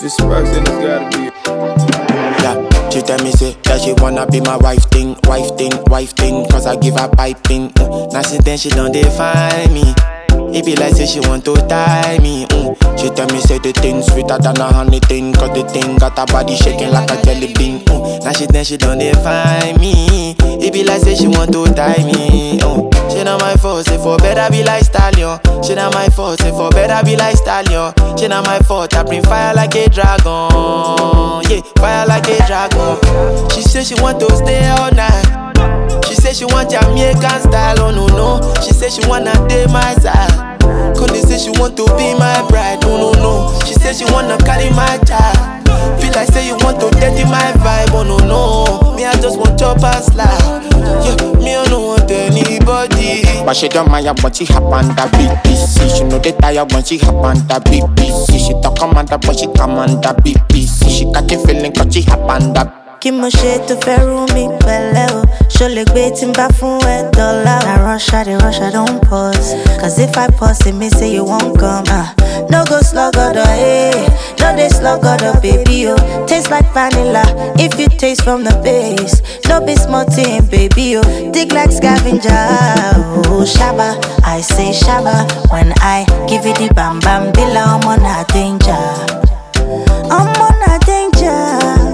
it's sparks, then it's gotta be. Yeah, she tell me say that she wanna be my wife thing. Cause I give her piping. Now since then she done define me. It be like say she want to tie me. She tell me say the thing sweeter than a honey thing. Cause the thing got her body shaking like a jelly bean. Now she done define me. It be like say she want to tie me. She not my fault, say for better be like stallion. She not my fault, say for better be like stallion. She not my fault, I bring fire like a dragon. Yeah, fire like a dragon. She say she want to stay all night. She say she want Jamaican style, oh no. She say she wanna date my side. Connie say she want to be my bride, oh no. She say she wanna carry my child. Feel like say you want to dirty my vibe, oh no. Me I just want chop and slide. Yeah, me I don't want anybody. But she don't mind when she hop on the BBC. She know they tired when she hop on the BBC. She talk commander but she command the BBC. She got the feeling cause she hop on the. Kí mo ṣe tó fẹ́ rú mi pẹ̀lẹ́ o. Ṣo lè gbé tí n bá fún ẹ dọ́là o. I rush, I don't pause. Cause if I pause, it means say you won't come. No go slug order, hey. No dey slug order, baby, oh. Taste like vanilla, if you taste from the base. No be small thing, baby, oh. Dig like scavenger, oh. Shabba, I say shabba. When I give you the bam bam bila, I'm on a danger. I'm on a danger.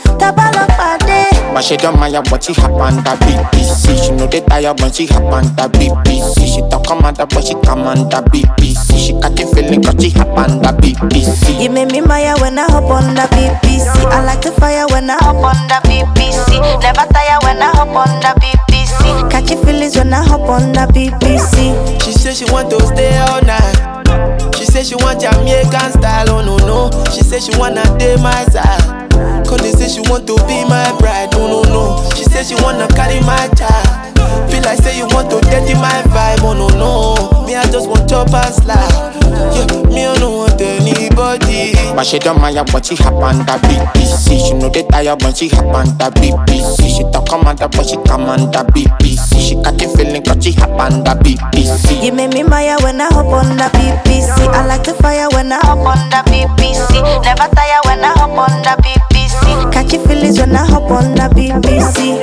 But she don't mind when she hop on the BBC. She know they tired when she hop on the BBC. She talk commander but she command the BBC. She got the feeling cause she hop on the BBC. You make me maya when I hop on the BBC. I like the fire when I hop on the BBC. Never tire when I hop on the BBC. Catchy feelings when I hop on the BBC. She say she want to stay all night. She say she want Jamaican style, oh no. She say she wanna date my side. Connie say she want to be my bride, oh no. She say she wanna carry my child. Feel like say you want to dirty my vibe, oh no. Me I just want chop and slide. Yeah, me I don't want anybody. But she don't mind when she hop on the BBC. She know they tired when she hop on the BBC. She talk commander but she command the BBC. She got the feeling cause she hop on the BBC. You make me maya when I hop on the BBC. I like the fire when I hop on the BBC. Never tire when I hop on the BBC. Catchy feelings when I hop on the BBC.